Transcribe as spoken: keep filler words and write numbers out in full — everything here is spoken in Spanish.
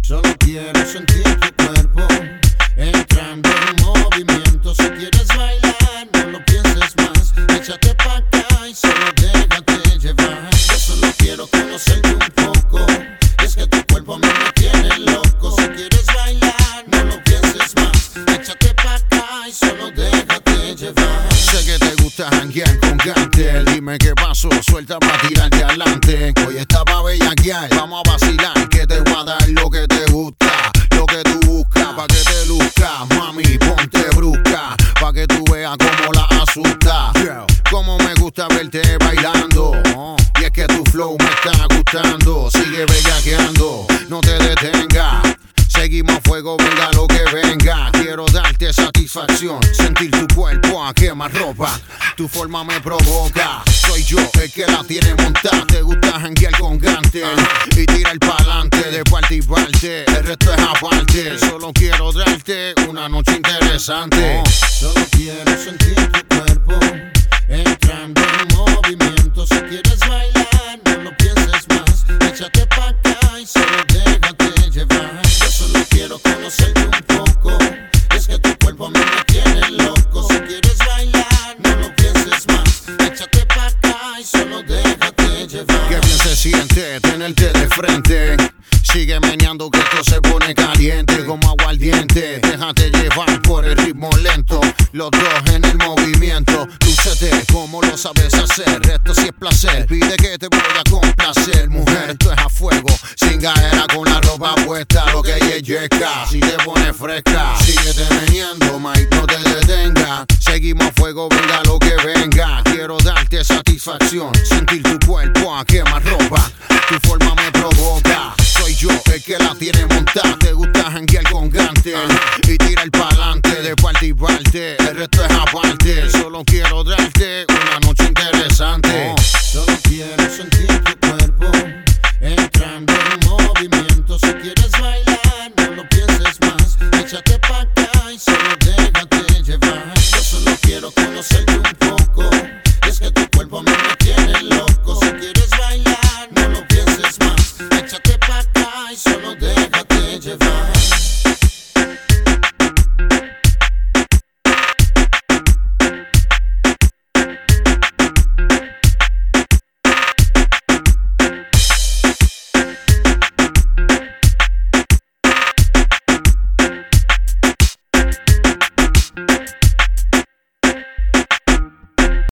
Solo quiero sentir tu cuerpo entrando en movimiento. Si quieres bailar, no lo pienses más. Échate pa' acá y solo déjate llevar. Yo solo quiero conocerte un poco. Es que tu cuerpo a mí me tiene loco. Si quieres bailar, no lo pienses más. Échate pa' acá y solo déjate llevar. Sé que te gusta janguear con Gantel. Dime qué pasó, suelta pa' tirarte adelante. Hoy está pa' bellaquear, vamos a vacilar. Que te voy a dar lo que te gusta, lo que tú buscas, pa' que te luzcas. Mami, ponte brusca, pa' que tú veas cómo la asusta. Como me gusta verte bailando, y es que tu flow me está gustando. Sigue bellaqueando, no te detengas. Seguimos a fuego, venga lo que venga. Quiero darte satisfacción, sentir tu cuerpo a quemar ropa. Tu forma me provoca, soy yo el que la tiene montada. Te gusta janguear con Gantel y tirar pa'lante de parte y parte. El resto es aparte, solo quiero darte una noche interesante. Solo quiero sentir tu cuerpo entrando en movimiento. Si quieres bailar, no lo pienses más. Échate pa' acá y solo déjate llevar. Yo solo quiero conocerte un poco. Es que tu cuerpo a mí me tiene loco. Si quieres bailar, no lo pienses más. Échate pa' acá y solo déjate llevar. Qué bien se siente tenerte de frente. Sigue meneando que esto se pone caliente como aguardiente. Déjate llevar por el ritmo lento, los dos en el movimiento. Lúcete como lo sabes hacer, esto sí es placer. Pide que te voy a complacer, mujer, esto es a fuego. Sin gaera con la ropa puesta, lo que ella es yesca. Si te pones fresca, síguete meneando, Mike, no te detengas. Seguimos a fuego, venga lo que venga. Quiero darte satisfacción, sentir tu cuerpo a quemar ropa. Tu forma me provoca, soy yo el que la tiene montada. Te gusta janguear con Gantel y tira el palo.